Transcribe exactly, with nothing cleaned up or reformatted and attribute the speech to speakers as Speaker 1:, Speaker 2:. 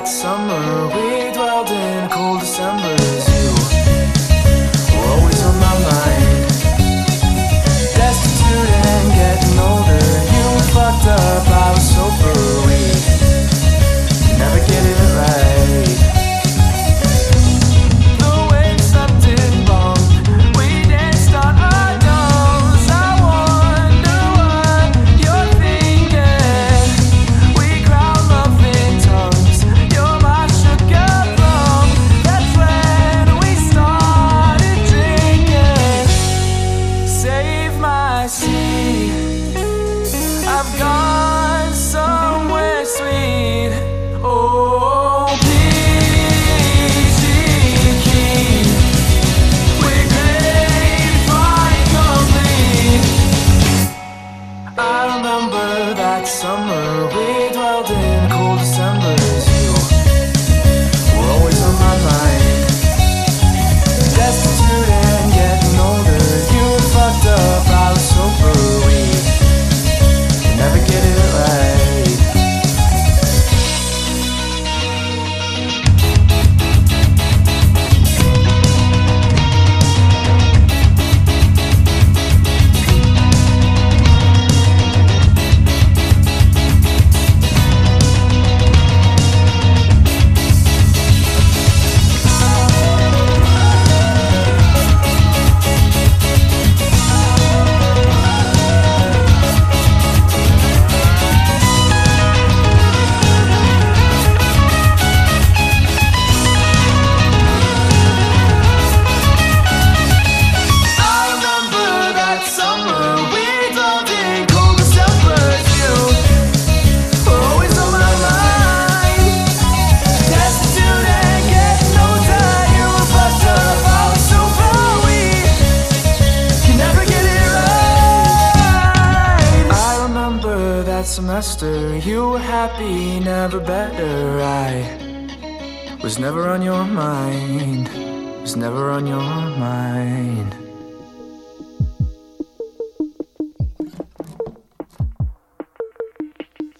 Speaker 1: that summer we dwelled in cold Decembers. You were always on my mind. Destitute and getting older, you were fucked up, I was sober. We could never get it right. The waves slept in bunk, we danced on our domes. I wonder what you're thinking. We growled love in tongues, you're my sugar plum. That's when we started drinking. Save my seat, I've gone somewhere sweet. Oh, peachy keen, we're great, fine, complete. I remember that summer we dwelled in cold Decembers. You were always on my mind. Destitute and getting older, you were fucked up, I was sober. We could never get it right. Semester, you were happy, never better. I was never on your mind, was never on your mind.